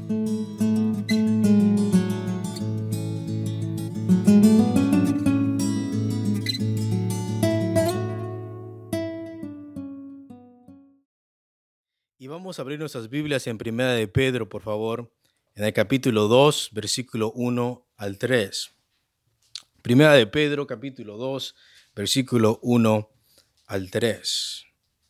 Y vamos a abrir nuestras Biblias en Primera de Pedro, por favor, en el capítulo 2, versículo 1 al 3. Primera de Pedro, capítulo 2, versículo 1 al 3.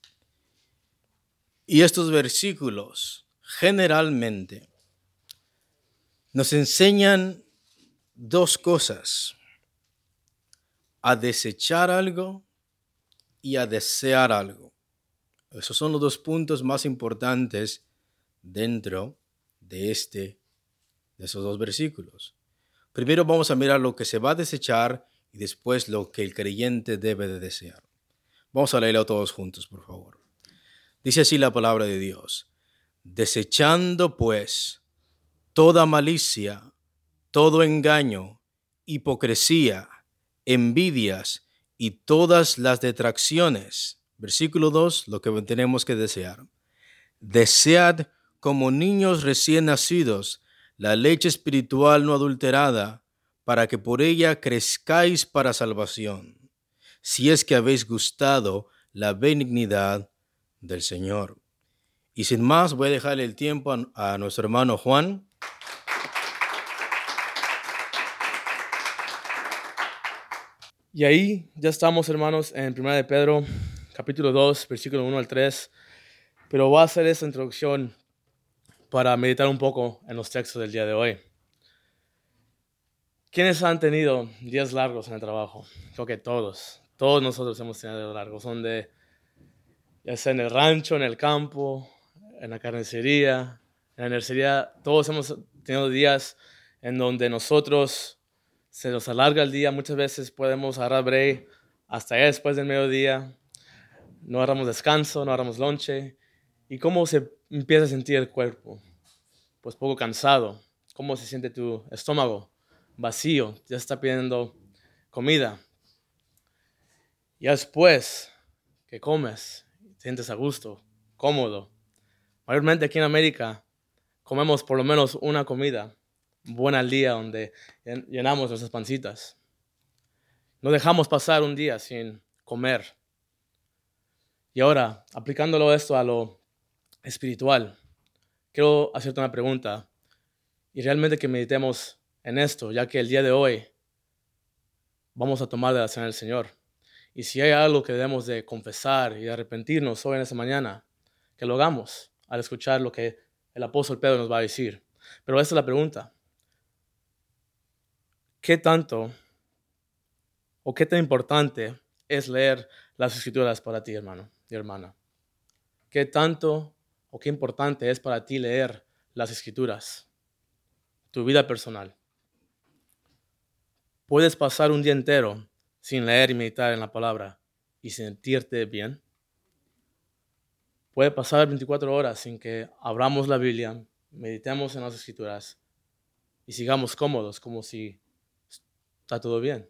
Y estos versículos generalmente nos enseñan dos cosas: a desechar algo y a desear algo. Esos son los dos puntos más importantes dentro de esos dos versículos. Primero vamos a mirar lo que se va a desechar y después lo que el creyente debe de desear. Vamos a leerlo todos juntos, por favor. Dice así la palabra de Dios: desechando pues toda malicia, todo engaño, hipocresía, envidias y todas las detracciones. Versículo 2, lo que tenemos que desear. Desead como niños recién nacidos la leche espiritual no adulterada, para que por ella crezcáis para salvación, si es que habéis gustado la benignidad del Señor. Y sin más, voy a dejarle el tiempo a nuestro hermano Juan. Y ahí ya estamos, hermanos, en 1 de Pedro, capítulo 2, versículo 1 al 3. Pero voy a hacer esta introducción para meditar un poco en los textos del día de hoy. ¿Quiénes han tenido días largos en el trabajo? Creo que todos nosotros hemos tenido días largos. Son ya sea en el rancho, en el campo, en la carnicería, en la nercería. Todos hemos tenido días en donde nosotros se nos alarga el día. Muchas veces podemos agarrar break hasta allá después del mediodía. No agarramos descanso, no agarramos lonche. ¿Y cómo se empieza a sentir el cuerpo? Pues poco cansado. ¿Cómo se siente tu estómago? Vacío, ya está pidiendo comida. Ya después que comes, te sientes a gusto, cómodo. Mayormente aquí en América comemos por lo menos una comida buena al día donde llenamos nuestras pancitas. No dejamos pasar un día sin comer. Y ahora, aplicándolo esto a lo espiritual, quiero hacerte una pregunta y realmente que meditemos en esto, ya que el día de hoy vamos a tomar de la cena del Señor. Y si hay algo que debemos de confesar y de arrepentirnos hoy en esta mañana, que lo hagamos al escuchar lo que el apóstol Pedro nos va a decir. Pero esta es la pregunta: ¿qué tanto o qué tan importante es leer las Escrituras para ti, hermano y hermana? ¿Qué tanto o qué importante es para ti leer las Escrituras? Tu vida personal. ¿Puedes pasar un día entero sin leer y meditar en la palabra y sentirte bien? Puede pasar 24 horas sin que abramos la Biblia, meditemos en las Escrituras y sigamos cómodos como si está todo bien.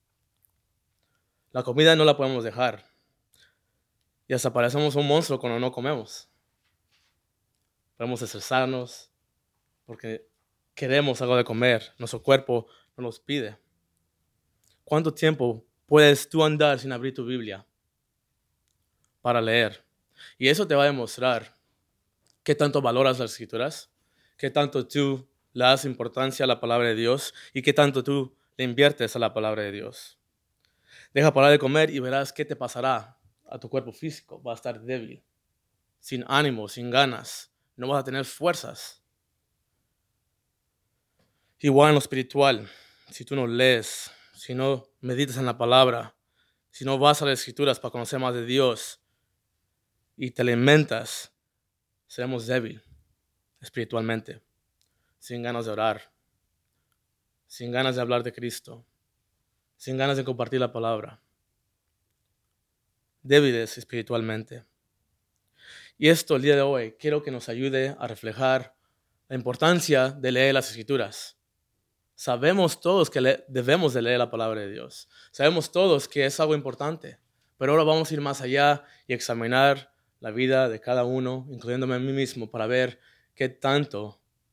La comida no la podemos dejar y hasta parecemos un monstruo cuando no comemos. Podemos estresarnos porque queremos algo de comer, nuestro cuerpo nos lo pide. ¿Cuánto tiempo puedes tú andar sin abrir tu Biblia para leer? Y eso te va a demostrar qué tanto valoras las Escrituras, qué tanto tú le das importancia a la palabra de Dios y qué tanto tú le inviertes a la palabra de Dios. Deja parar de comer y verás qué te pasará a tu cuerpo físico. Va a estar débil, sin ánimo, sin ganas. No vas a tener fuerzas. Igual en lo espiritual, si tú no lees, si no meditas en la palabra, si no vas a las Escrituras para conocer más de Dios y te alimentas, seremos débiles espiritualmente, sin ganas de orar, sin ganas de hablar de Cristo, sin ganas de compartir la palabra. Débiles espiritualmente. Y esto el día de hoy quiero que nos ayude a reflejar la importancia de leer las Escrituras. Sabemos todos que debemos de leer la palabra de Dios. Sabemos todos que es algo importante. Pero ahora vamos a ir más allá y examinar la vida de cada uno, incluyéndome a mí mismo, para ver qué tanto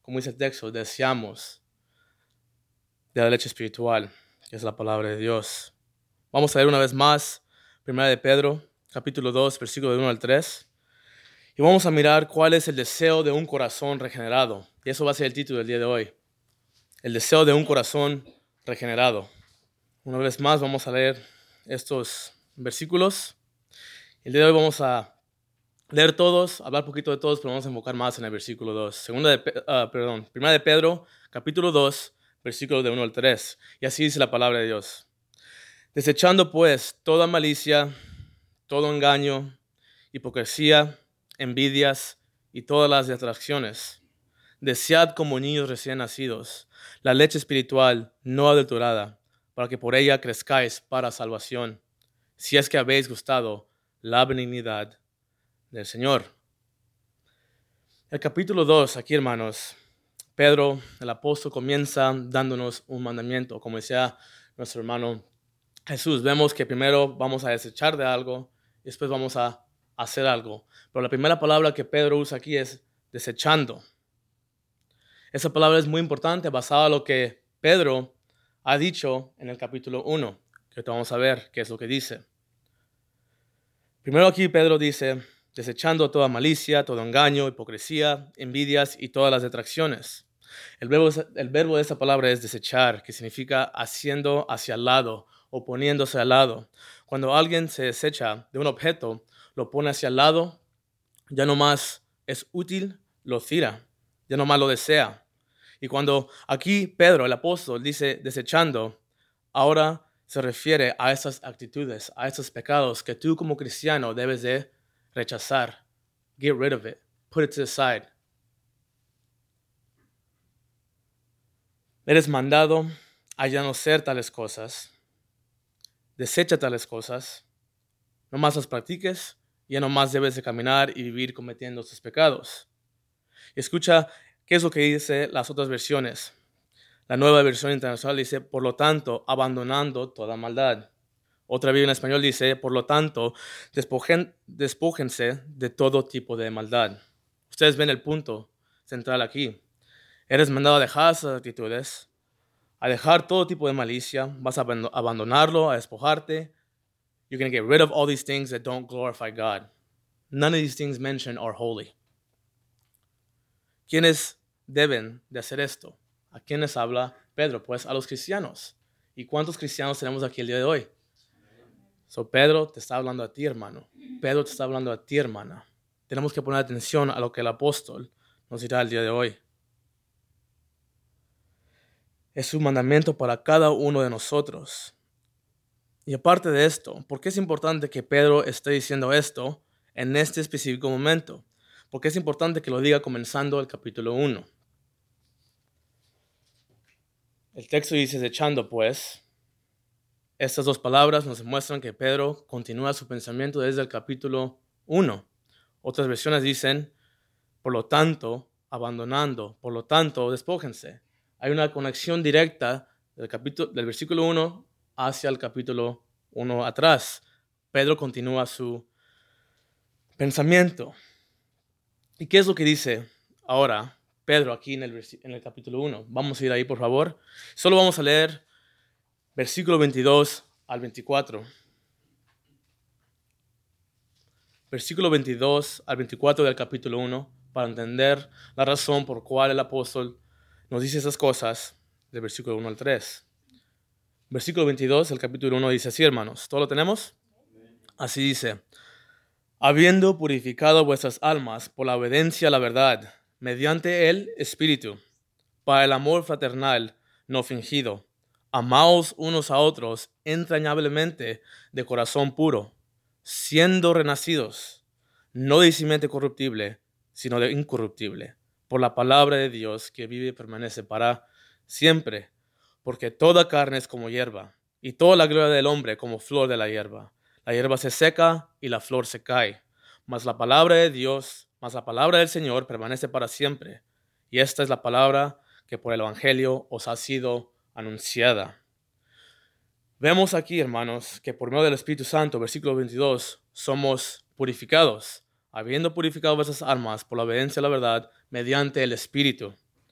como dice el texto, deseamos de la leche espiritual, que es la palabra de Dios. Vamos a leer una vez más, 1 de Pedro, capítulo 2, versículo 1 al 3. Y vamos a mirar cuál es el deseo de un corazón regenerado. Y eso va a ser el título del día de hoy. El deseo de un corazón regenerado. Una vez más vamos a leer estos versículos. El día de hoy vamos a leer todos, hablar poquito de todos, pero vamos a enfocar más en el versículo 2. 1 de Pedro, capítulo 2, versículo de 1 al 3. Y así dice la palabra de Dios. Desechando pues toda malicia, todo engaño, hipocresía, envidias y todas las distracciones. Desead como niños recién nacidos la leche espiritual no adulterada, para que por ella crezcáis para salvación, si es que habéis gustado la benignidad del Señor. El capítulo 2, aquí hermanos, Pedro, el apóstol, comienza dándonos un mandamiento, como decía nuestro hermano Jesús. Vemos que primero vamos a desechar de algo y después vamos a hacer algo. Pero la primera palabra que Pedro usa aquí es desechando. Esa palabra es muy importante basada en lo que Pedro ha dicho en el capítulo 1, que vamos a ver qué es lo que dice. Primero aquí Pedro dice, desechando toda malicia, todo engaño, hipocresía, envidias y todas las detracciones. El verbo de esa palabra es desechar, que significa haciendo hacia el lado o poniéndose al lado. Cuando alguien se desecha de un objeto, lo pone hacia el lado, ya no más es útil, lo tira, ya no más lo desea. Y cuando aquí Pedro, el apóstol, dice desechando, ahora se refiere a esas actitudes, a esos pecados que tú como cristiano debes de rechazar. Get rid of it. Put it to the side. Eres mandado a ya no ser tales cosas. Desecha tales cosas. No más las practiques. Ya no más debes de caminar y vivir cometiendo estos pecados. Escucha qué es lo que dice las otras versiones. La Nueva Versión Internacional dice, por lo tanto, abandonando toda maldad. Otra Biblia en español dice, por lo tanto, despójense de todo tipo de maldad. Ustedes ven el punto central aquí. Eres mandado a dejar esas actitudes, a dejar todo tipo de malicia, vas a abandonarlo, a despojarte. You're going to get rid of all these things that don't glorify God. None of these things mentioned are holy. ¿Quiénes deben de hacer esto? ¿A quiénes habla Pedro? Pues a los cristianos. ¿Y cuántos cristianos tenemos aquí el día de hoy? So Pedro te está hablando a ti, hermano. Pedro te está hablando a ti, hermana. Tenemos que poner atención a lo que el apóstol nos dirá el día de hoy. Es un mandamiento para cada uno de nosotros. Y aparte de esto, ¿por qué es importante que Pedro esté diciendo esto en este específico momento? Porque es importante que lo diga comenzando el capítulo 1. El texto dice, desechando pues. Estas dos palabras nos demuestran que Pedro continúa su pensamiento desde el capítulo 1. Otras versiones dicen, por lo tanto, abandonando, por lo tanto, despójense. Hay una conexión directa del versículo 1 hacia el capítulo 1 atrás. Pedro continúa su pensamiento. ¿Y qué es lo que dice ahora Pedro aquí en el capítulo 1? Vamos a ir ahí, por favor. Solo vamos a leer versículo 22 al 24. Versículo 22 al 24 del capítulo 1, para entender la razón por cual el apóstol nos dice esas cosas del versículo 1 al 3. Versículo 22 del capítulo 1 dice así, hermanos. ¿Todo lo tenemos? Así dice. Habiendo purificado vuestras almas por la obediencia a la verdad, mediante el Espíritu, para el amor fraternal no fingido, amaos unos a otros entrañablemente de corazón puro, siendo renacidos, no de simiente corruptible, sino de incorruptible, por la palabra de Dios que vive y permanece para siempre, porque toda carne es como hierba, y toda la gloria del hombre como flor de la hierba. La hierba se seca y la flor se cae, mas la palabra de Dios, mas la palabra del Señor permanece para siempre. Y esta es la palabra que por el Evangelio os ha sido anunciada. Vemos aquí, hermanos, que por medio del Espíritu Santo, versículo 22, somos purificados, habiendo purificado vuestras almas por la obediencia a la verdad mediante el Espíritu.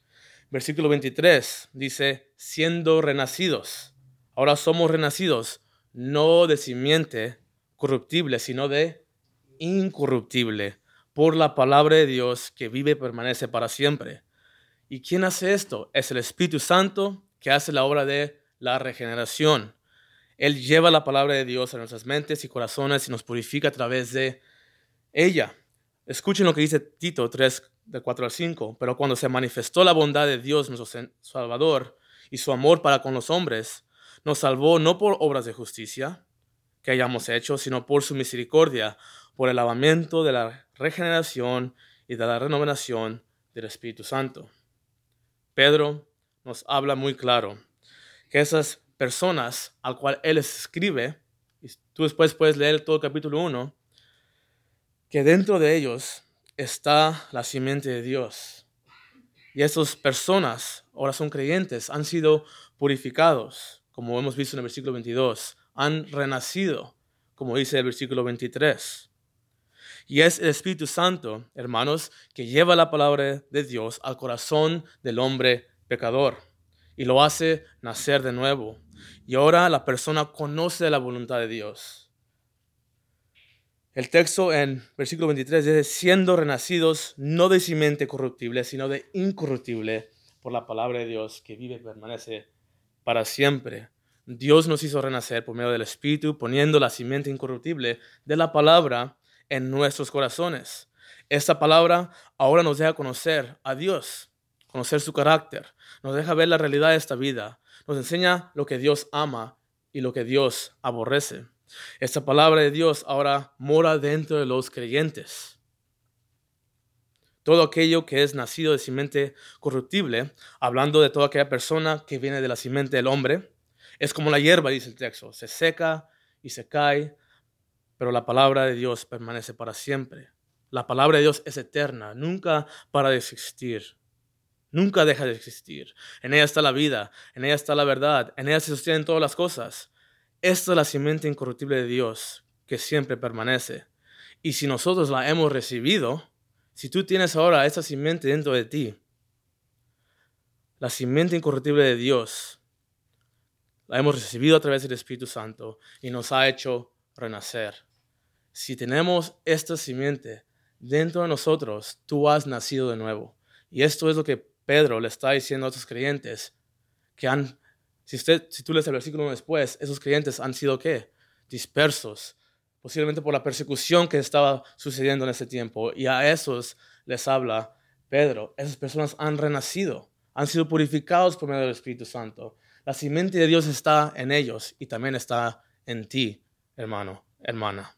Versículo 23 dice, siendo renacidos. Ahora somos renacidos, no de simiente corruptible, sino de incorruptible, por la palabra de Dios que vive y permanece para siempre. ¿Y quién hace esto? Es el Espíritu Santo que hace la obra de la regeneración. Él lleva la palabra de Dios a nuestras mentes y corazones y nos purifica a través de ella. Escuchen lo que dice Tito 3, de 4 al 5. Pero cuando se manifestó la bondad de Dios, nuestro Salvador, y su amor para con los hombres, nos salvó no por obras de justicia que hayamos hecho, sino por su misericordia, por el lavamiento de la regeneración y de la renovación del Espíritu Santo. Pedro nos habla muy claro que esas personas al cual él escribe, y tú después puedes leer todo el capítulo 1, que dentro de ellos está la simiente de Dios. Y esas personas ahora son creyentes, han sido purificados, como hemos visto en el versículo 22, han renacido, como dice el versículo 23. Y es el Espíritu Santo, hermanos, que lleva la palabra de Dios al corazón del hombre pecador y lo hace nacer de nuevo. Y ahora la persona conoce la voluntad de Dios. El texto en versículo 23 dice, siendo renacidos no de simiente corruptible, sino de incorruptible por la palabra de Dios que vive y permanece para siempre. Dios nos hizo renacer por medio del Espíritu, poniendo la simiente incorruptible de la palabra en nuestros corazones. Esta palabra ahora nos deja conocer a Dios, conocer su carácter, nos deja ver la realidad de esta vida, nos enseña lo que Dios ama y lo que Dios aborrece. Esta palabra de Dios ahora mora dentro de los creyentes. Todo aquello que es nacido de simiente corruptible, hablando de toda aquella persona que viene de la simiente del hombre, es como la hierba, dice el texto, se seca y se cae, pero la palabra de Dios permanece para siempre. La palabra de Dios es eterna, nunca para de existir, nunca deja de existir. En ella está la vida, en ella está la verdad, en ella se sostienen todas las cosas. Esta es la simiente incorruptible de Dios que siempre permanece. Y si nosotros la hemos recibido, si tú tienes ahora esta simiente dentro de ti, la simiente incorruptible de Dios, la hemos recibido a través del Espíritu Santo y nos ha hecho renacer. Si tenemos esta simiente dentro de nosotros, tú has nacido de nuevo. Y esto es lo que Pedro le está diciendo a estos creyentes que si tú lees el versículo 1 después, esos creyentes han sido ¿qué? Dispersos, posiblemente por la persecución que estaba sucediendo en ese tiempo. Y a esos les habla Pedro. Esas personas han renacido, han sido purificados por medio del Espíritu Santo. La simiente de Dios está en ellos y también está en ti, hermano, hermana.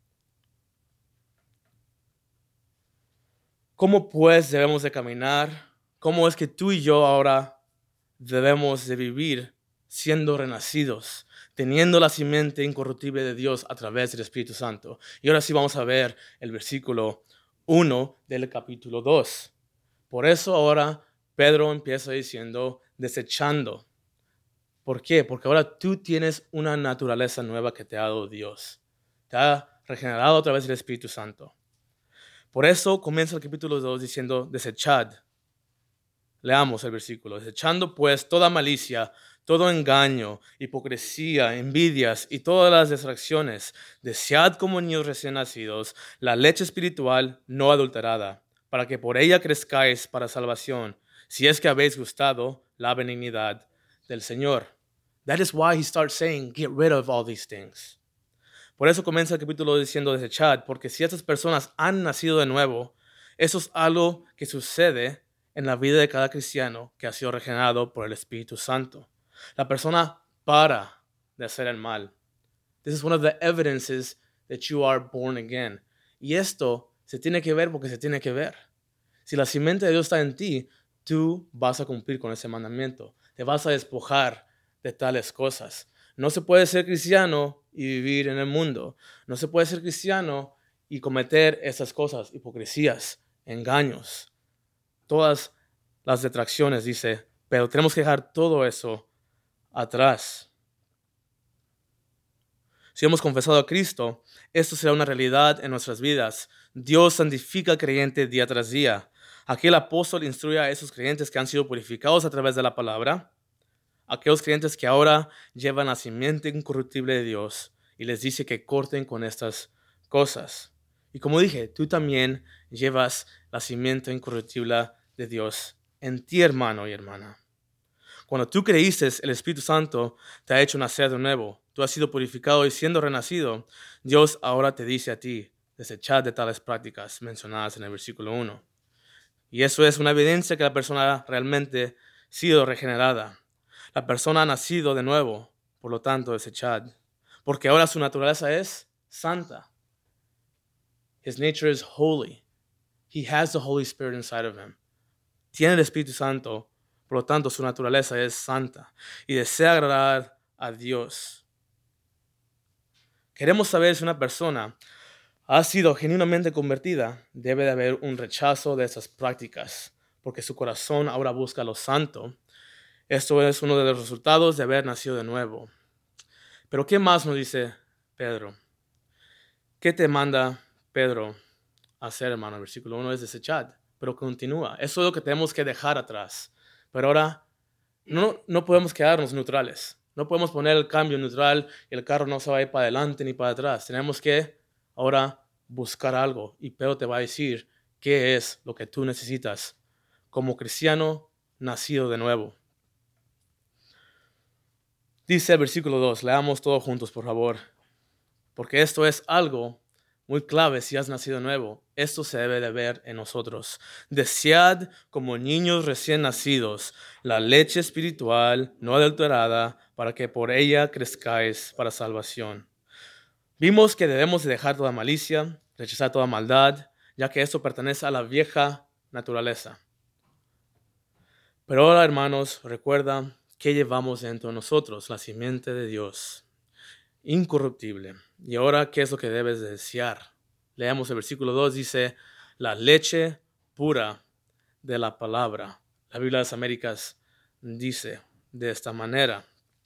¿Cómo pues debemos de caminar? ¿Cómo es que tú y yo ahora debemos de vivir siendo renacidos, teniendo la simiente incorruptible de Dios a través del Espíritu Santo? Y ahora sí vamos a ver el versículo 1 del capítulo 2. Por eso ahora Pedro empieza diciendo desechando. ¿Por qué? Porque ahora tú tienes una naturaleza nueva que te ha dado Dios. Te ha regenerado a través del Espíritu Santo. Por eso comienza el capítulo 2 diciendo desechad. Leamos el versículo. Desechando pues toda malicia, todo engaño, hipocresía, envidias y todas las distracciones, desead como niños recién nacidos la leche espiritual no adulterada, para que por ella crezcáis para salvación, si es que habéis gustado la benignidad del Señor. That is why he starts saying, get rid of all these things. Por eso comienza el capítulo diciendo desechad, porque si estas personas han nacido de nuevo, eso es algo que sucede en la vida de cada cristiano que ha sido regenerado por el Espíritu Santo. La persona para de hacer el mal. This is one of the evidences that you are born again. Y esto se tiene que ver porque se tiene que ver. Si la simiente de Dios está en ti, tú vas a cumplir con ese mandamiento. Te vas a despojar de tales cosas. No se puede ser cristiano y vivir en el mundo. No se puede ser cristiano y cometer esas cosas, hipocresías, engaños, todas las detracciones, dice, pero tenemos que dejar todo eso atrás. Si hemos confesado a Cristo, esto será una realidad en nuestras vidas. Dios santifica al creyente día tras día. Aquí el apóstol instruye a esos creyentes que han sido purificados a través de la palabra, aquellos creyentes que ahora llevan la simiente incorruptible de Dios, y les dice que corten con estas cosas. Y como dije, tú también llevas la simiente incorruptible de Dios en ti, hermano y hermana. Cuando tú creíste, el Espíritu Santo te ha hecho nacer de nuevo. Tú has sido purificado y siendo renacido, Dios ahora te dice a ti, desechad de tales prácticas mencionadas en el versículo 1. Y eso es una evidencia que la persona ha realmente sido regenerada. La persona ha nacido de nuevo, por lo tanto, desechad. Porque ahora su naturaleza es santa. His nature is holy. He has the Holy Spirit inside of him. Tiene el Espíritu Santo, por lo tanto, su naturaleza es santa y desea agradar a Dios. Queremos saber si una persona ha sido genuinamente convertida. Debe de haber un rechazo de esas prácticas, porque su corazón ahora busca lo santo. Esto es uno de los resultados de haber nacido de nuevo. Pero ¿qué más nos dice Pedro? ¿Qué te manda Pedro a hacer, hermano? El versículo 1 es desechad, pero continúa. Eso es lo que tenemos que dejar atrás. Pero ahora no podemos quedarnos neutrales. No podemos poner el cambio neutral y el carro no se va a ir para adelante ni para atrás. Tenemos que ahora buscar algo. Y Pedro te va a decir qué es lo que tú necesitas como cristiano nacido de nuevo. Dice el versículo 2, leamos todos juntos, por favor. Porque esto es algo muy clave si has nacido nuevo. Esto se debe de ver en nosotros. Desead como niños recién nacidos la leche espiritual no adulterada para que por ella crezcáis para salvación. Vimos que debemos de dejar toda malicia, rechazar toda maldad, ya que esto pertenece a la vieja naturaleza. Pero ahora, hermanos, recuerda que llevamos dentro de nosotros la simiente de Dios, incorruptible. Y ahora, ¿qué es lo que debes de desear? Leamos el versículo 2, dice, la leche pura de la palabra. La Biblia de las Américas dice de esta manera.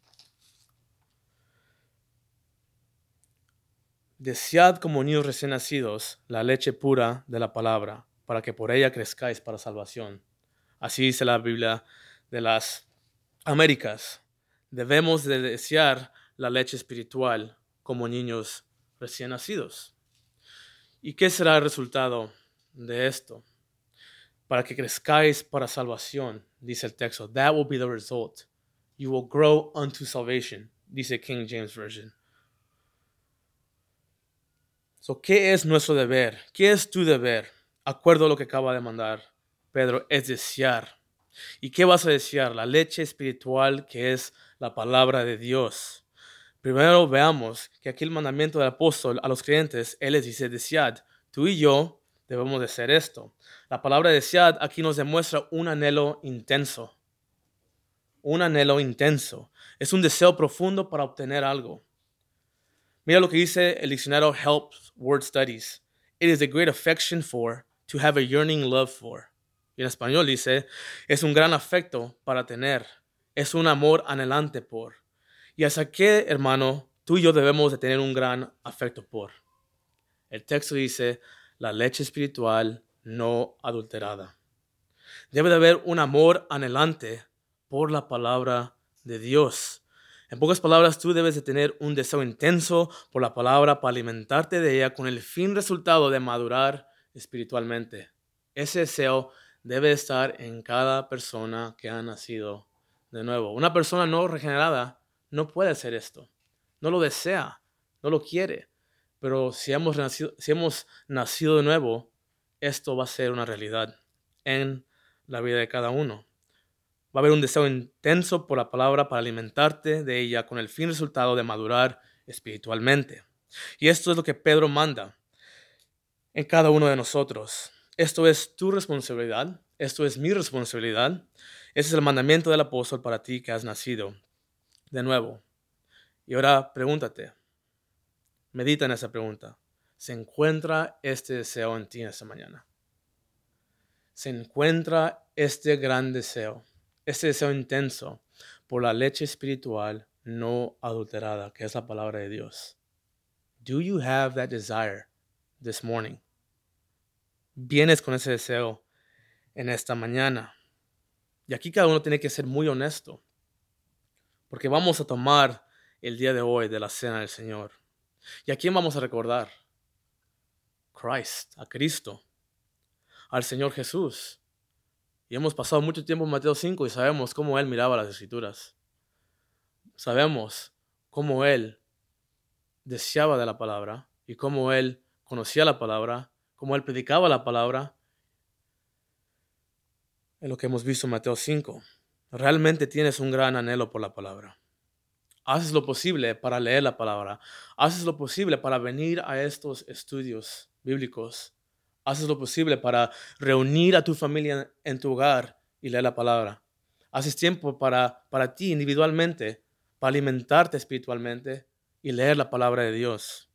Desead como niños recién nacidos la leche pura de la palabra, para que por ella crezcáis para salvación. Así dice la Biblia de las Américas. Debemos de desear la leche espiritual como niños recién nacidos. ¿Y qué será el resultado de esto? Para que crezcáis para salvación, dice el texto. That will be the result. You will grow unto salvation, dice King James Version. So, ¿qué es nuestro deber? ¿Qué es tu deber? Acuerdo a lo que acaba de mandar Pedro, es desear. ¿Y qué vas a desear? La leche espiritual que es la palabra de Dios. Primero veamos que aquí el mandamiento del apóstol a los creyentes, él les dice, desead. Tú y yo debemos de hacer esto. La palabra desead aquí nos demuestra un anhelo intenso. Un anhelo intenso. Es un deseo profundo para obtener algo. Mira lo que dice el diccionario Helps Word Studies. It is a great affection for, to have a yearning love for. Y en español dice, es un gran afecto para tener. Es un amor anhelante por. ¿Y hacia qué, hermano, tú y yo debemos de tener un gran afecto por? El texto dice, la leche espiritual no adulterada. Debe de haber un amor anhelante por la palabra de Dios. En pocas palabras, tú debes de tener un deseo intenso por la palabra para alimentarte de ella con el fin resultado de madurar espiritualmente. Ese deseo debe estar en cada persona que ha nacido de nuevo. Una persona no regenerada no puede hacer esto. No lo desea, no lo quiere. Pero si hemos nacido de nuevo, esto va a ser una realidad en la vida de cada uno. Va a haber un deseo intenso por la palabra para alimentarte de ella con el fin resultado de madurar espiritualmente. Y esto es lo que Pedro manda en cada uno de nosotros. Esto es tu responsabilidad. Esto es mi responsabilidad. Ese es el mandamiento del apóstol para ti que has nacido de nuevo. Y ahora pregúntate, medita en esa pregunta. ¿Se encuentra este deseo en ti esta mañana? ¿Se encuentra este gran deseo? Este deseo intenso por la leche espiritual no adulterada, que es la palabra de Dios. Do you have that desire this morning? ¿Vienes con ese deseo en esta mañana. Y aquí cada uno tiene que ser muy honesto, porque vamos a tomar el día de hoy de la cena del Señor. ¿Y a quién vamos a recordar? A Cristo, al Señor Jesús. Y hemos pasado mucho tiempo en Mateo 5 y sabemos cómo Él miraba las Escrituras. Sabemos cómo Él deseaba de la palabra y cómo Él conocía la palabra, cómo Él predicaba la palabra. En lo que hemos visto en Mateo 5. Realmente tienes un gran anhelo por la palabra. Haces lo posible para leer la palabra. Haces lo posible para venir a estos estudios bíblicos. Haces lo posible para reunir a tu familia en tu hogar y leer la palabra. Haces tiempo para ti individualmente, para alimentarte espiritualmente y leer la palabra de Dios.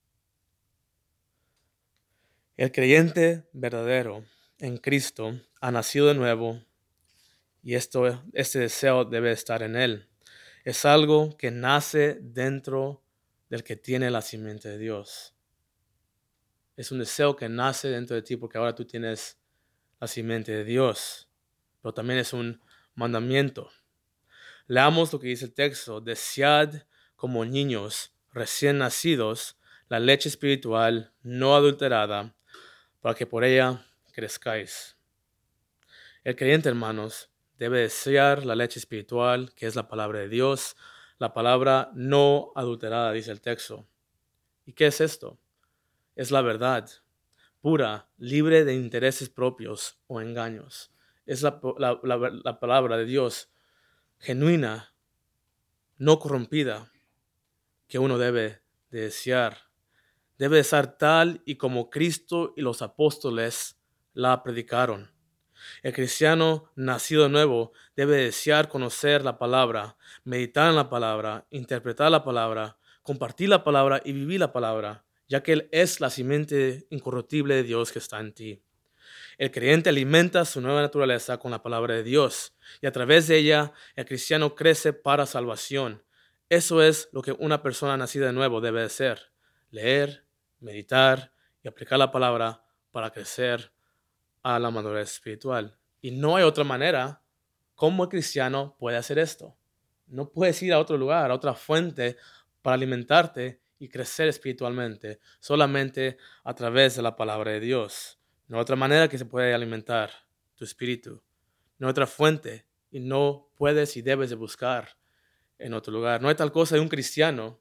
El creyente verdadero en Cristo ha nacido de nuevo y este deseo debe estar en él. Es algo que nace dentro del que tiene la simiente de Dios. Es un deseo que nace dentro de ti porque ahora tú tienes la simiente de Dios. Pero también es un mandamiento. Leamos lo que dice el texto. Desead como niños recién nacidos la leche espiritual no adulterada para que por ella crezcáis. El creyente, hermanos, debe desear la leche espiritual, que es la palabra de Dios, la palabra no adulterada, dice el texto. ¿Y qué es esto? Es la verdad, pura, libre de intereses propios o engaños. Es la palabra de Dios, genuina, no corrompida, que uno debe de desear. Debe de ser tal y como Cristo y los apóstoles la predicaron. El cristiano nacido de nuevo debe desear conocer la palabra, meditar en la palabra, interpretar la palabra, compartir la palabra y vivir la palabra, ya que Él es la simiente incorruptible de Dios que está en ti. El creyente alimenta su nueva naturaleza con la palabra de Dios y a través de ella el cristiano crece para salvación. Eso es lo que una persona nacida de nuevo debe hacer: leer, meditar y aplicar la palabra para crecer a la madurez espiritual. Y no hay otra manera como el cristiano puede hacer esto. No puedes ir a otro lugar, a otra fuente para alimentarte y crecer espiritualmente, solamente a través de la palabra de Dios. No hay otra manera que se puede alimentar tu espíritu. No hay otra fuente y no puedes y debes de buscar en otro lugar. No hay tal cosa de un cristiano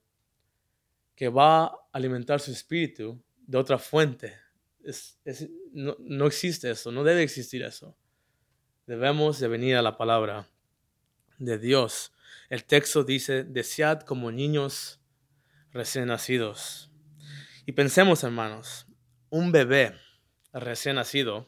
que va a alimentar su espíritu de otra fuente. No existe eso, no debe existir eso. Debemos de venir a la palabra de Dios. El texto dice, desead como niños recién nacidos. Y pensemos, hermanos, un bebé recién nacido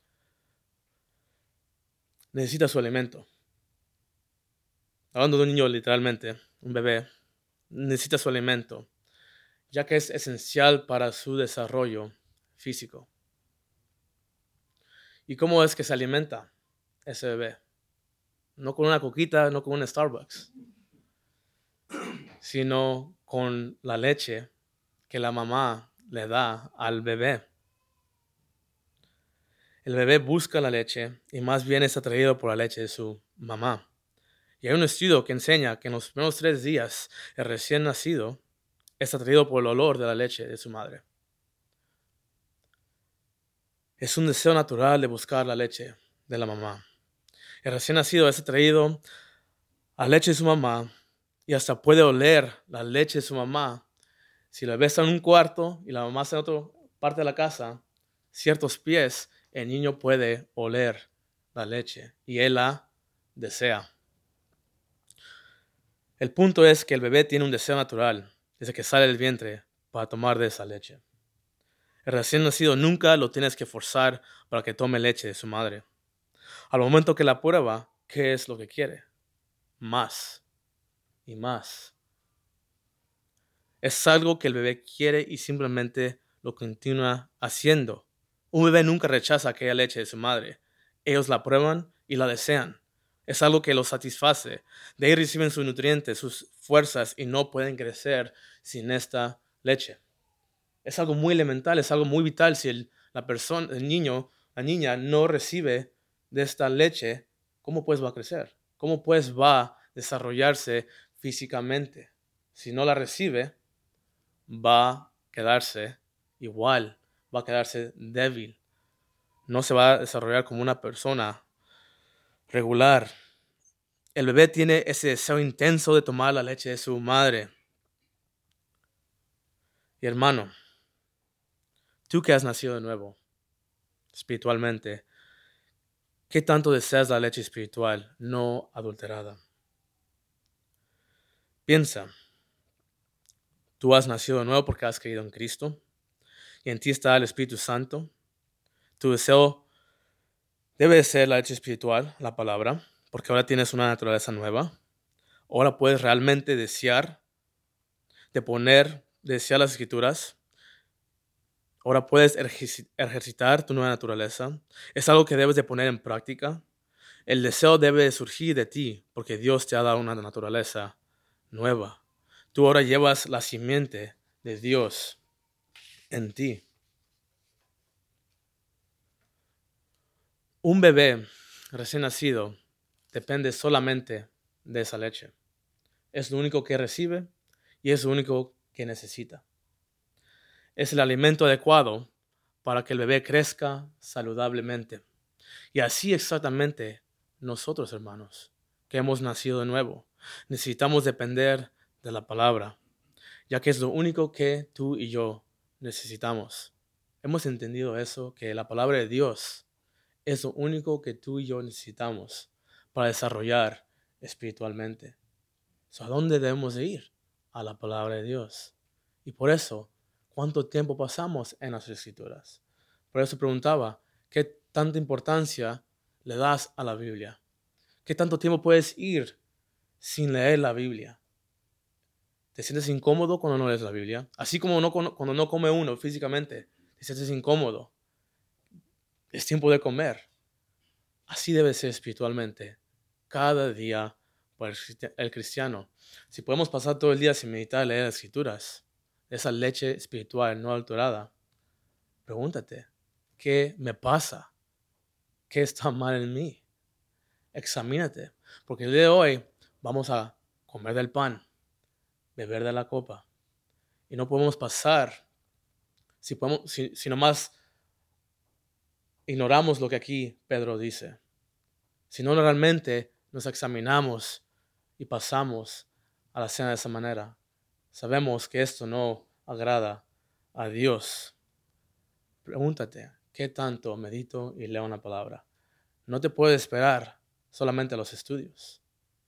necesita su alimento. Hablando de un niño literalmente, un bebé necesita su alimento, ya que es esencial para su desarrollo físico. ¿Y cómo es que se alimenta ese bebé? No con una coquita, no con un Starbucks, sino con la leche que la mamá le da al bebé. El bebé busca la leche y más bien es atraído por la leche de su mamá. Y hay un estudio que enseña que en los primeros 3 días el recién nacido es atraído por el olor de la leche de su madre. Es un deseo natural de buscar la leche de la mamá. El recién nacido es atraído a la leche de su mamá y hasta puede oler la leche de su mamá. Si la bebé está en un cuarto y la mamá está en otra parte de la casa, ciertos pies, el niño puede oler la leche y él la desea. El punto es que el bebé tiene un deseo natural desde que sale del vientre para tomar de esa leche. El recién nacido nunca lo tienes que forzar para que tome leche de su madre. Al momento que la prueba, ¿qué es lo que quiere? Más y más. Es algo que el bebé quiere y simplemente lo continúa haciendo. Un bebé nunca rechaza aquella leche de su madre. Ellos la prueban y la desean. Es algo que los satisface. De ahí reciben sus nutrientes, sus fuerzas y no pueden crecer sin esta leche. Es algo muy elemental, es algo muy vital si la persona, el niño, la niña no recibe de esta leche, ¿cómo pues va a crecer? ¿Cómo pues va a desarrollarse físicamente? Si no la recibe, va a quedarse igual, va a quedarse débil. No se va a desarrollar como una persona regular. El bebé tiene ese deseo intenso de tomar la leche de su madre. Y hermano, tú que has nacido de nuevo, espiritualmente, ¿qué tanto deseas la leche espiritual no adulterada? Piensa, tú has nacido de nuevo porque has creído en Cristo y en ti está el Espíritu Santo. Tu deseo debe de ser la leche espiritual, la palabra, porque ahora tienes una naturaleza nueva. Ahora puedes realmente desear desear las escrituras. Ahora puedes ejercitar tu nueva naturaleza. Es algo que debes de poner en práctica. El deseo debe de surgir de ti, porque Dios te ha dado una naturaleza nueva. Tú ahora llevas la simiente de Dios en ti. Un bebé recién nacido depende solamente de esa leche. Es lo único que recibe y es lo único que necesita. Es el alimento adecuado para que el bebé crezca saludablemente. Y así exactamente nosotros, hermanos, que hemos nacido de nuevo, necesitamos depender de la palabra, ya que es lo único que tú y yo necesitamos. Hemos entendido eso, que la palabra de Dios es lo único que tú y yo necesitamos para desarrollar espiritualmente. ¿A dónde debemos de ir? A la palabra de Dios. Y por eso, ¿cuánto tiempo pasamos en las Escrituras? Por eso preguntaba, ¿qué tanta importancia le das a la Biblia? ¿Qué tanto tiempo puedes ir sin leer la Biblia? ¿Te sientes incómodo cuando no lees la Biblia? Así como cuando no come uno físicamente, te sientes incómodo. Es tiempo de comer. Así debe ser espiritualmente. Cada día para el cristiano. Si podemos pasar todo el día sin meditar, leer las escrituras, esa leche espiritual no adulterada, pregúntate, ¿qué me pasa? ¿Qué está mal en mí? Examínate, porque el día de hoy vamos a comer del pan, beber de la copa, y no podemos pasar, si nomás ignoramos lo que aquí Pedro dice, si no realmente nos examinamos y pasamos a la cena de esa manera, sabemos que esto no agrada a Dios. Pregúntate, ¿qué tanto medito y leo una palabra? No te puedes esperar solamente a los estudios.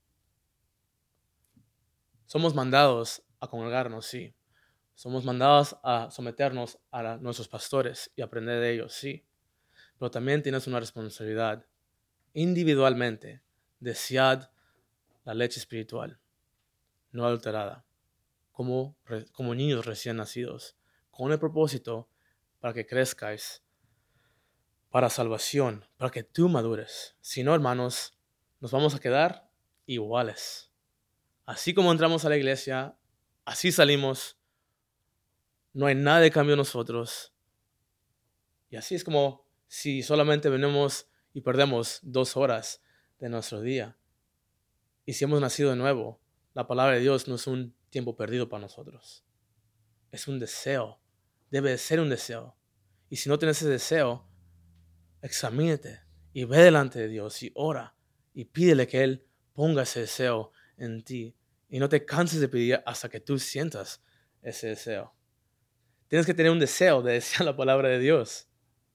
Somos mandados a congregarnos, sí. Somos mandados a someternos a nuestros pastores y aprender de ellos, sí. Pero también tienes una responsabilidad. Individualmente, desead la leche espiritual, no adulterada, como niños recién nacidos, con el propósito para que crezcáis para salvación, para que tú madures. Si no, hermanos, nos vamos a quedar iguales. Así como entramos a la iglesia, así salimos. No hay nada de cambio en nosotros. Y así es como si solamente venimos y perdemos 2 horas de nuestro día. Y si hemos nacido de nuevo, la palabra de Dios no es un tiempo perdido para nosotros. Es un deseo. Debe de ser un deseo. Y si no tienes ese deseo, examínate y ve delante de Dios y ora y pídele que Él ponga ese deseo en ti. Y no te canses de pedir hasta que tú sientas ese deseo. Tienes que tener un deseo de desear la palabra de Dios.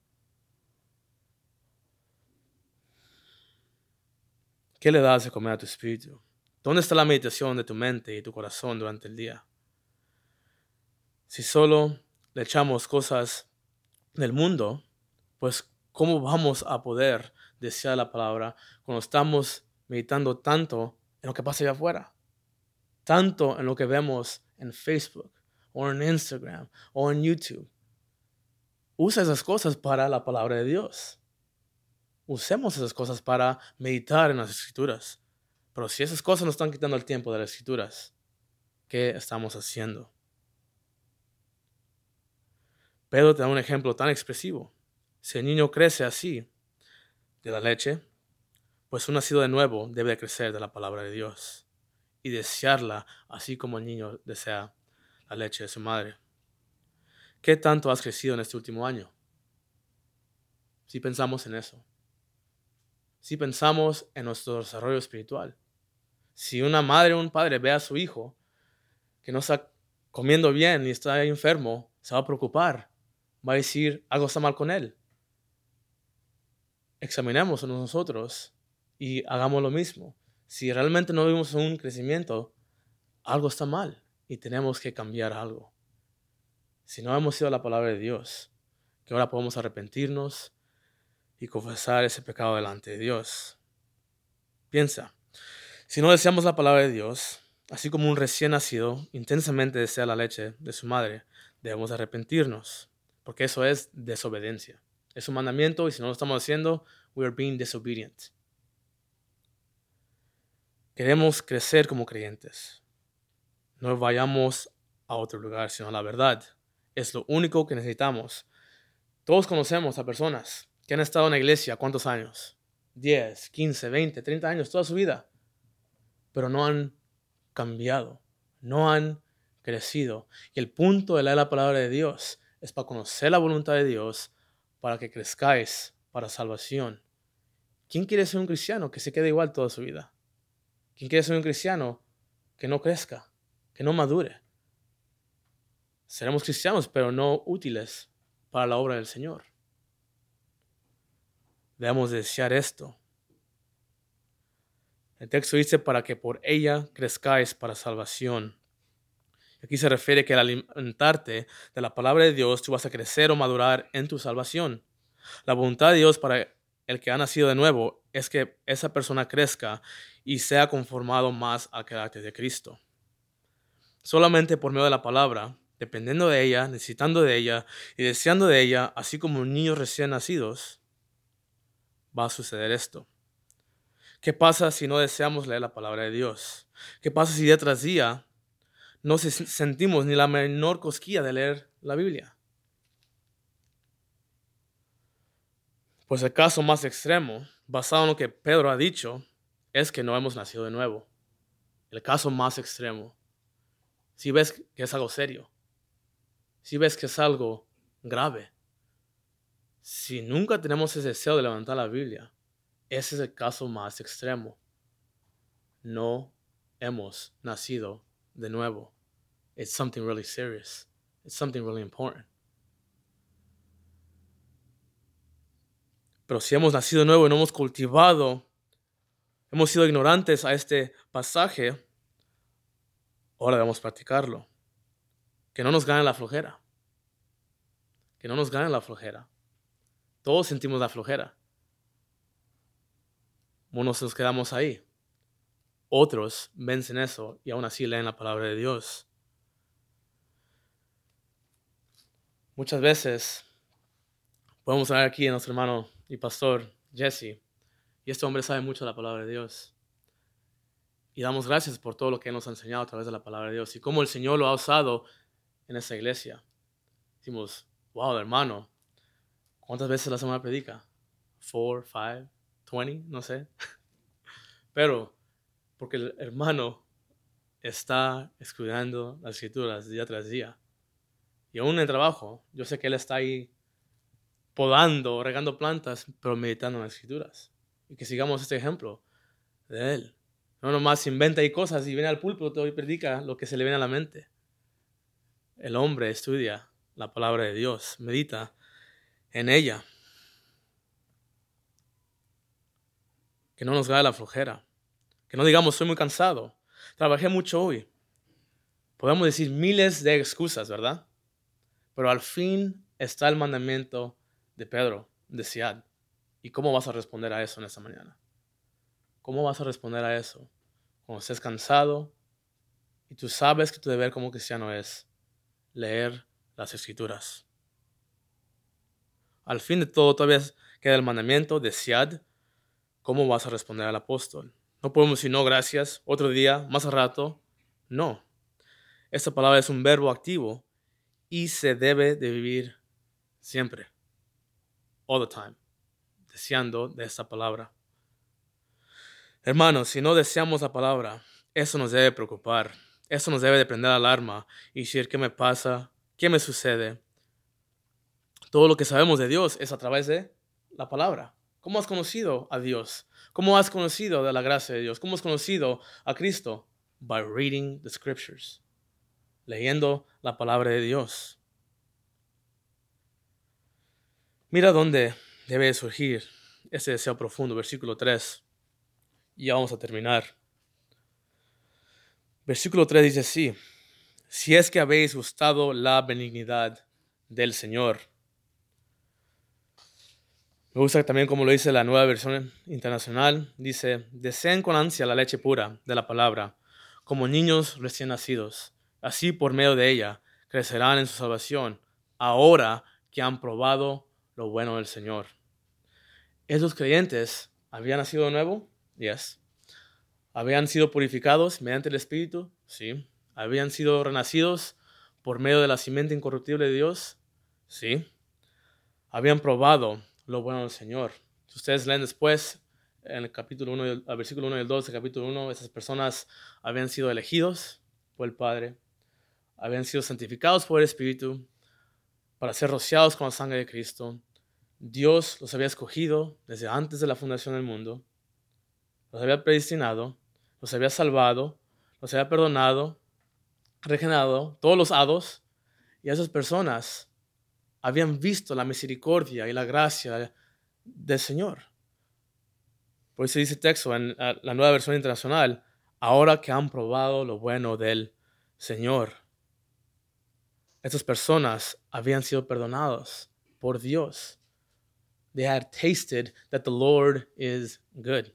¿Qué le das de comer a tu espíritu? ¿Dónde está la meditación de tu mente y tu corazón durante el día? Si solo le echamos cosas del mundo, pues ¿cómo vamos a poder desear la palabra cuando estamos meditando tanto en lo que pasa allá afuera? Tanto en lo que vemos en Facebook, o en Instagram, o en YouTube. Usa esas cosas para la palabra de Dios. Usemos esas cosas para meditar en las Escrituras. Pero si esas cosas nos están quitando el tiempo de las Escrituras, ¿qué estamos haciendo? Pedro te da un ejemplo tan expresivo. Si el niño crece así, de la leche, pues un nacido de nuevo debe de crecer de la palabra de Dios y desearla así como el niño desea la leche de su madre. ¿Qué tanto has crecido en este último año? Si pensamos en eso. Si pensamos en nuestro desarrollo espiritual. Si una madre o un padre ve a su hijo que no está comiendo bien y está enfermo, se va a preocupar. Va a decir, algo está mal con él. Examinemos a nosotros y hagamos lo mismo. Si realmente no vemos un crecimiento, algo está mal y tenemos que cambiar algo. Si no hemos sido la palabra de Dios, que ahora podemos arrepentirnos y confesar ese pecado delante de Dios. Piensa, si no deseamos la palabra de Dios, así como un recién nacido intensamente desea la leche de su madre, debemos arrepentirnos, porque eso es desobediencia. Es un mandamiento y si no lo estamos haciendo, we are being disobedient. Queremos crecer como creyentes. No vayamos a otro lugar, sino a la verdad. Es lo único que necesitamos. Todos conocemos a personas que han estado en la iglesia, ¿cuántos años? 10, 15, 20, 30 años, toda su vida. Pero no han cambiado, no han crecido. Y el punto de leer la palabra de Dios es para conocer la voluntad de Dios, para que crezcáis para salvación. ¿Quién quiere ser un cristiano que se quede igual toda su vida? ¿Quién quiere ser un cristiano que no crezca, que no madure? Seremos cristianos, pero no útiles para la obra del Señor. Debemos desear esto. El texto dice para que por ella crezcáis para salvación. Aquí se refiere que al alimentarte de la palabra de Dios, tú vas a crecer o madurar en tu salvación. La voluntad de Dios para el que ha nacido de nuevo es que esa persona crezca y sea conformado más al carácter de Cristo. Solamente por medio de la palabra, dependiendo de ella, necesitando de ella y deseando de ella, así como niños recién nacidos, va a suceder esto. ¿Qué pasa si no deseamos leer la palabra de Dios? ¿Qué pasa si día tras día no sentimos ni la menor cosquilla de leer la Biblia? Pues el caso más extremo, basado en lo que Pedro ha dicho, es que no hemos nacido de nuevo. El caso más extremo. Si ves que es algo serio, si ves que es algo grave, si nunca tenemos ese deseo de levantar la Biblia, ese es el caso más extremo. No hemos nacido de nuevo. It's something really serious. It's something really important. Pero si hemos nacido de nuevo y no hemos cultivado, hemos sido ignorantes a este pasaje, ahora debemos practicarlo. Que no nos gane la flojera. Que no nos gane la flojera. Todos sentimos la flojera. Unos nos quedamos ahí. Otros vencen eso y aún así leen la palabra de Dios. Muchas veces podemos hablar aquí a nuestro hermano y pastor Jesse, y este hombre sabe mucho de la palabra de Dios. Y damos gracias por todo lo que él nos ha enseñado a través de la palabra de Dios y cómo el Señor lo ha usado en esta iglesia. Decimos, wow, hermano, ¿cuántas veces a la semana predica? 4, 5, 20, no sé. Pero porque el hermano está estudiando las escrituras día tras día. Y aún en el trabajo, yo sé que él está ahí podando, regando plantas, pero meditando en las escrituras. Y que sigamos este ejemplo de él. No nomás inventa y cosas y viene al púlpito y predica lo que se le viene a la mente. El hombre estudia la palabra de Dios, medita en ella. Que no nos gane la flojera. Que no digamos, estoy muy cansado, trabajé mucho hoy. Podemos decir miles de excusas, ¿verdad? Pero al fin está el mandamiento de Pedro, desead. ¿Y cómo vas a responder a eso en esta mañana? ¿Cómo vas a responder a eso? Cuando estés cansado y tú sabes que tu deber como cristiano es leer las escrituras. Al fin de todo todavía queda el mandamiento, desead. ¿Cómo vas a responder al apóstol? No podemos decir no, gracias, otro día, más a rato. No. Esta palabra es un verbo activo y se debe de vivir siempre. All the time. deseando de esta palabra. Hermanos, si no deseamos la palabra, eso nos debe preocupar. Eso nos debe de prender alarma y decir, ¿qué me pasa? ¿Qué me sucede? Todo lo que sabemos de Dios es a través de la palabra. ¿Cómo has conocido a Dios? ¿Cómo has conocido de la gracia de Dios? ¿Cómo has conocido a Cristo? By reading the scriptures. Leyendo la palabra de Dios. Mira dónde debe surgir ese deseo profundo. Versículo 3. Y ya vamos a terminar. Versículo 3 dice así: si es que habéis gustado la benignidad del Señor. Me gusta también como lo dice la Nueva Versión Internacional. Dice, deseen con ansia la leche pura de la palabra, como niños recién nacidos. Así por medio de ella crecerán en su salvación, ahora que han probado lo bueno del Señor. ¿Esos creyentes habían nacido de nuevo? Yes. ¿Habían sido purificados mediante el Espíritu? Sí. ¿Habían sido renacidos por medio de la simiente incorruptible de Dios? Sí. ¿Habían probado lo bueno del Señor? Si ustedes leen después, en el capítulo 1, el versículo 1 y el 2 del capítulo 1, esas personas habían sido elegidos por el Padre, habían sido santificados por el Espíritu para ser rociados con la sangre de Cristo. Dios los había escogido desde antes de la fundación del mundo, los había predestinado, los había salvado, los había perdonado, regenerado, todos los hados, y esas personas habían visto la misericordia y la gracia del Señor. Por eso dice el texto en la Nueva Versión Internacional, ahora que han probado lo bueno del Señor. Estas personas habían sido perdonados por Dios. They had tasted that the Lord is good.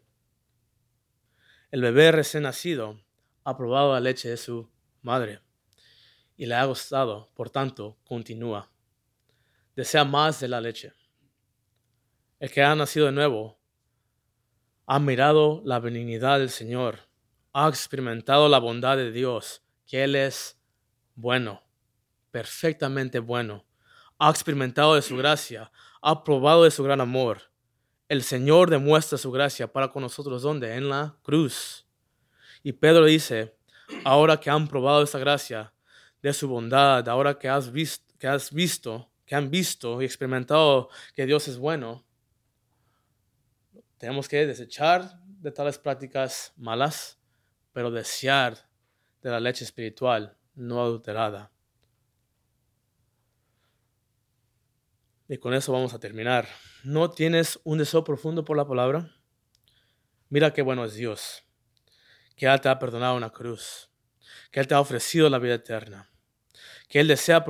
El bebé recién nacido ha probado la leche de su madre y le ha gustado, por tanto, continúa. Desea más de la leche. El que ha nacido de nuevo ha mirado la benignidad del Señor, ha experimentado la bondad de Dios, que Él es bueno, perfectamente bueno. Ha experimentado de su gracia, ha probado de su gran amor. El Señor demuestra su gracia para con nosotros, ¿dónde? En la cruz. Y Pedro dice, ahora que han probado esta gracia de su bondad, ahora que han visto y experimentado que Dios es bueno, tenemos que desechar de tales prácticas malas, pero desear de la leche espiritual no adulterada. Y con eso vamos a terminar. ¿No tienes un deseo profundo por la palabra? Mira qué bueno es Dios, que Él te ha perdonado una cruz, que Él te ha ofrecido la vida eterna, que Él desea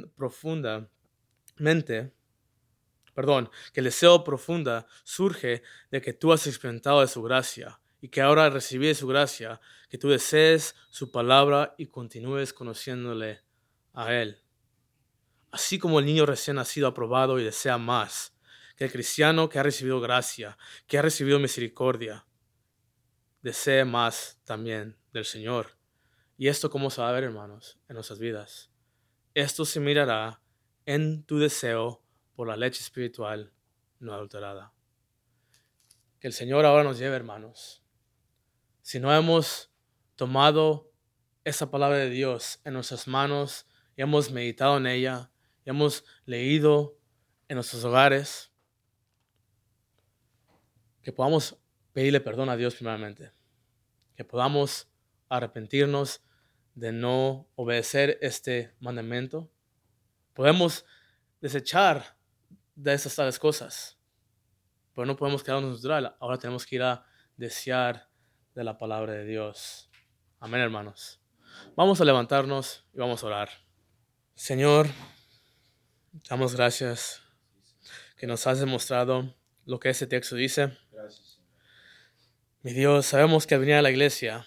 que el deseo profunda surge de que tú has experimentado de su gracia y que ahora al recibir su gracia, que tú desees su palabra y continúes conociéndole a Él. Así como el niño recién nacido ha probado y desea más, que el cristiano que ha recibido gracia, que ha recibido misericordia, desee más también del Señor. ¿Y esto cómo se va a ver, hermanos, en nuestras vidas? Esto se mirará en tu deseo por la leche espiritual no adulterada. Que el Señor ahora nos lleve, hermanos. Si no hemos tomado esa palabra de Dios en nuestras manos y hemos meditado en ella, y hemos leído en nuestros hogares, que podamos pedirle perdón a Dios primeramente, que podamos arrepentirnos de no obedecer este mandamiento. Podemos desechar de esas tales cosas, pero no podemos quedarnos neutral. Ahora tenemos que ir a desear de la palabra de Dios. Amén, hermanos. Vamos a levantarnos y vamos a orar. Señor, damos gracias que nos has demostrado lo que ese texto dice. Gracias, Señor. Mi Dios, sabemos que al venir a la iglesia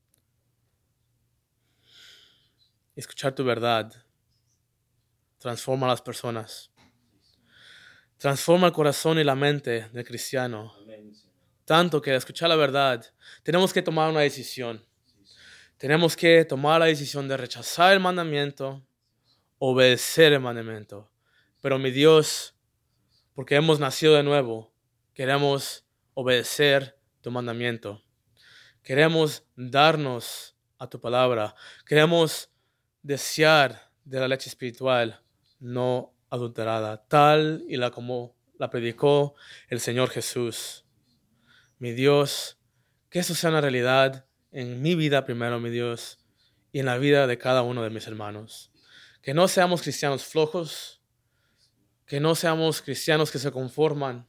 y escuchar tu verdad transforma a las personas. Transforma el corazón y la mente del cristiano. Amén, Señor. Tanto que al escuchar la verdad tenemos que tomar una decisión. Tenemos que tomar la decisión de rechazar el mandamiento, obedecer el mandamiento. Pero mi Dios, porque hemos nacido de nuevo, queremos obedecer tu mandamiento. Queremos darnos a tu palabra. Queremos desear de la leche espiritual no adulterada, tal y como la predicó el Señor Jesús. Mi Dios, que eso sea una realidad en mi vida primero, mi Dios, y en la vida de cada uno de mis hermanos. Que no seamos cristianos flojos, que no seamos cristianos que se conforman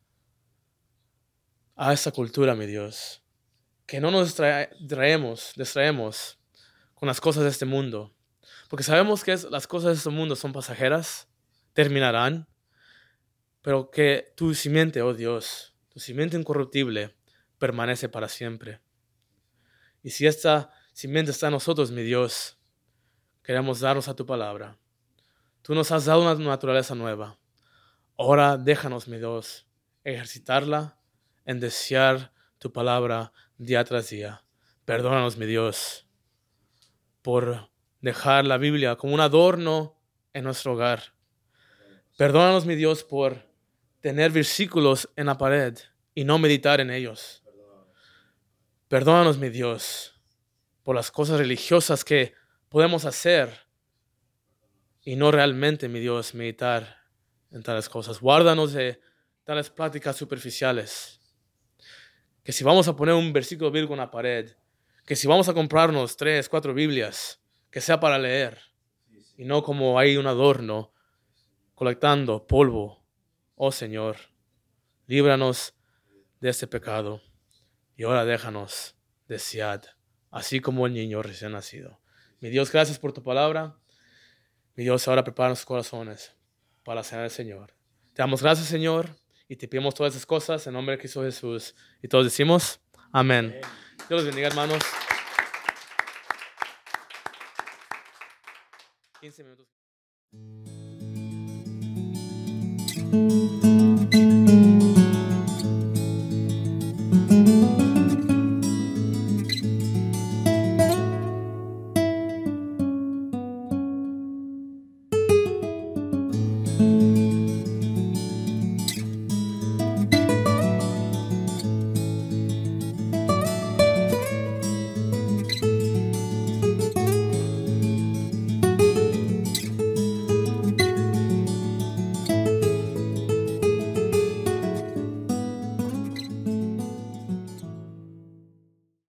a esta cultura, mi Dios. Que no nos distraemos con las cosas de este mundo. Porque sabemos que las cosas de este mundo son pasajeras, terminarán, pero que tu simiente, oh Dios, tu simiente incorruptible, permanece para siempre. Y si esta simiente está en nosotros, mi Dios, queremos darnos a tu palabra. Tú nos has dado una naturaleza nueva. Ahora déjanos, mi Dios, ejercitarla en desear tu palabra día tras día. Perdónanos, mi Dios, por dejar la Biblia como un adorno en nuestro hogar. Perdónanos, mi Dios, por tener versículos en la pared y no meditar en ellos. Perdónanos, mi Dios, por las cosas religiosas que podemos hacer y no realmente, mi Dios, meditar en tales cosas. Guárdanos de tales pláticas superficiales. Que si vamos a poner un versículo bíblico en la pared, que si vamos a comprarnos 3, 4 Biblias, que sea para leer y no como hay un adorno colectando polvo. Oh Señor, líbranos de este pecado y ahora déjanos desear, así como el niño recién nacido. Mi Dios, gracias por tu palabra. Mi Dios, ahora prepara nuestros corazones para la cena del Señor. Te damos gracias, Señor, y te pedimos todas esas cosas en nombre de Cristo Jesús. Y todos decimos, amén. Dios los bendiga, hermanos. 15 minutos.